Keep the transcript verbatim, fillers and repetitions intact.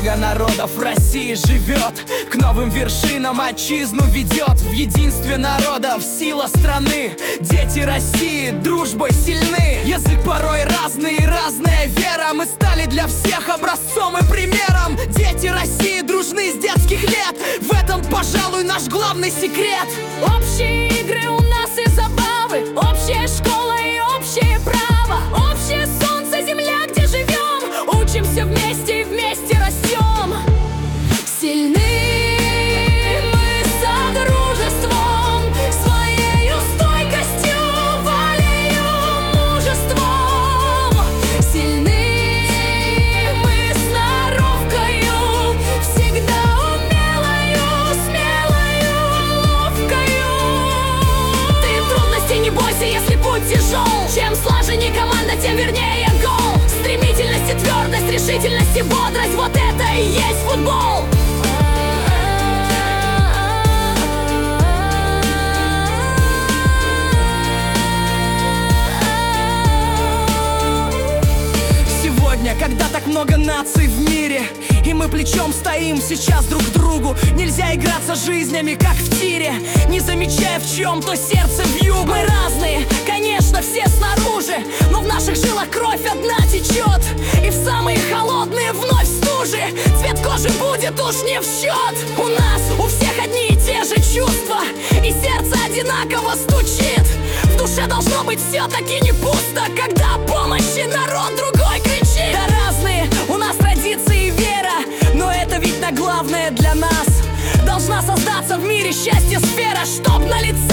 много народов в России живет, к новым вершинам отчизну ведет. В единстве народов сила страны, дети России дружбой сильны. Язык порой разный и разная вера, мы стали для всех образцом и примером. Дети России дружны с детских лет, в этом, пожалуй, наш главный секрет. Общие игры у нас и забавы, общая школа и общее право, общее солнце, земля, где живем, учимся вместе и вместе растем. Сильны мы содружеством, своею стойкостью, волею, мужеством. Сильны мы сноровкою, всегда умелою, смелою, ловкою. Ты трудностей не бойся, если путь тяжел, чем слаженнее команда, тем вернее гол. Стремительность и твердость, решительность и бодрость, вот это и есть футбол. Сегодня, когда так много наций в мире, и мы плечом стоим сейчас друг к другу, нельзя играться жизнями, как в тире, не замечая в чем-то сердце вьюг. Мы разные, конечно, все снаружи, но в наших жилах кровь одна течет, и в самые холодные вновь стужи цвет кожи будет уж не в счет. У нас у всех одни и те же чувства, и сердце одинаково стучит. В душе должно быть все-таки не пусто, когда о помощи народ другой кричит. Да разные у нас традиции и вера, но это ведь на главное для нас. Должна создаться в мире счастье сфера, чтоб на лице